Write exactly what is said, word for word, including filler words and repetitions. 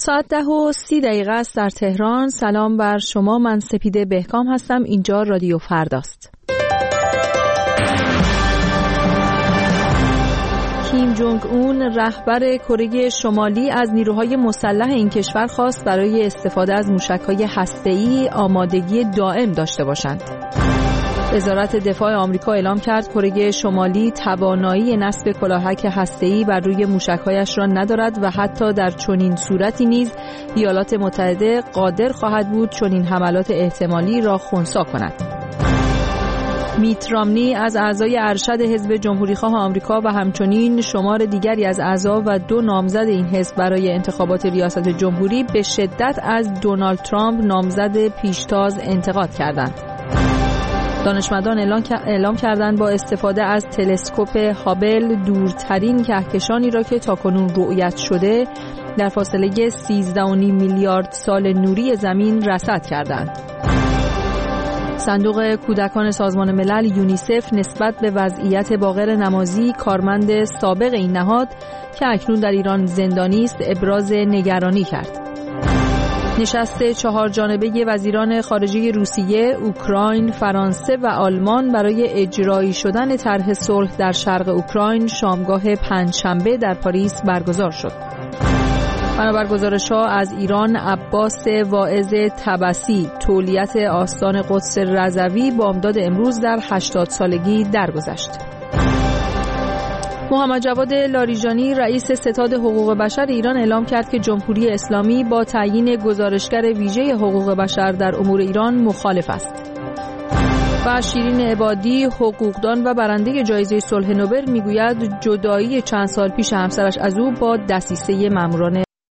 ساعت ده و سی دقیقه است در تهران. سلام بر شما، من سپیده بهکام هستم. اینجا رادیو فرداست. کیم جونگ اون رهبر کره شمالی از نیروهای مسلح این کشور خواست برای استفاده از موشک‌های هسته‌ای آمادگی دائم داشته باشند. وزارت دفاع آمریکا اعلام کرد کره شمالی توانایی نصب کلاهک هسته‌ای بر روی موشک‌هایش را ندارد و حتی در چنین صورتی نیز ایالات متحده قادر خواهد بود چنین حملات احتمالی را خنثی کند. میت رامنی از اعضای ارشد حزب جمهوریخواه آمریکا و همچنین شمار دیگری از اعضا و دو نامزد این حزب برای انتخابات ریاست جمهوری به شدت از دونالد ترامپ نامزد پیشتاز انتقاد کردند. دانشمندان اعلام کردند با استفاده از تلسکوپ هابل دورترین کهکشانی را که تاکنون رؤیت شده در فاصله سیزده و نیم میلیارد سال نوری زمین رصد کردند. صندوق کودکان سازمان ملل یونیسف نسبت به وضعیت باقر نمازی کارمند سابق این نهاد که اکنون در ایران زندانی است ابراز نگرانی کرد. نشست چهار جانبه وزیران خارجه روسیه، اوکراین، فرانسه و آلمان برای اجرایی شدن طرح صلح در شرق اوکراین شامگاه پنجشنبه در پاریس برگزار شد. بنابر گزارش‌ها از ایران، عباس واعظ طبسی تولیت آستان قدس رضوی بامداد امروز در هشتاد سالگی درگذشت. محمد جواد لاریجانی رئیس ستاد حقوق بشر ایران اعلام کرد که جمهوری اسلامی با تعیین گزارشگر ویژه حقوق بشر در امور ایران مخالف است. و شیرین عبادی حقوقدان و برنده جایزه صلح نوبل میگوید جدایی چند سال پیش همسرش از او با دسیسه ماموران